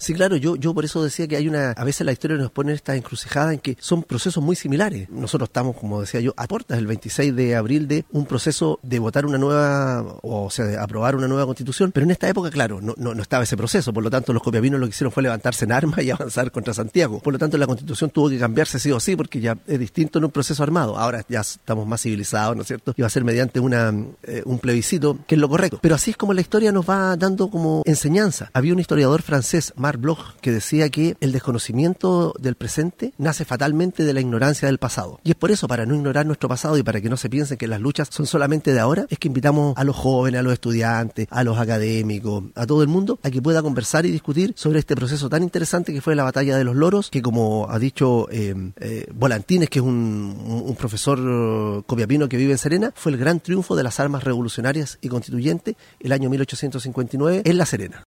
Sí, claro, yo por eso decía que a veces la historia nos pone esta encrucijada en que son procesos muy similares. Nosotros estamos, como decía yo, a puertas el 26 de abril de un proceso de votar una nueva, o sea, de aprobar una nueva constitución, pero en esta época, claro, no estaba ese proceso, por lo tanto los copiapinos lo que hicieron fue levantarse en armas y avanzar contra Santiago. Por lo tanto la constitución tuvo que cambiarse sí o sí, porque ya es distinto en un proceso armado. Ahora ya estamos más civilizados, ¿no es cierto? Y va a ser mediante un plebiscito, que es lo correcto. Pero así es como la historia nos va dando como enseñanza. Había un historiador francés, Marc Bloch, que decía que el desconocimiento del presente nace fatalmente de la ignorancia del pasado. Y es por eso, para no ignorar nuestro pasado y para que no se piensen que las luchas son solamente de ahora, es que invitamos a los jóvenes, a los estudiantes, a los académicos, a todo el mundo, a que pueda conversar y discutir sobre este proceso tan interesante que fue la batalla de los loros, que como ha dicho Volantines, que es un profesor copiapino que vive en Serena, fue el gran triunfo de las armas revolucionarias y constituyentes el año 1859 en La Serena.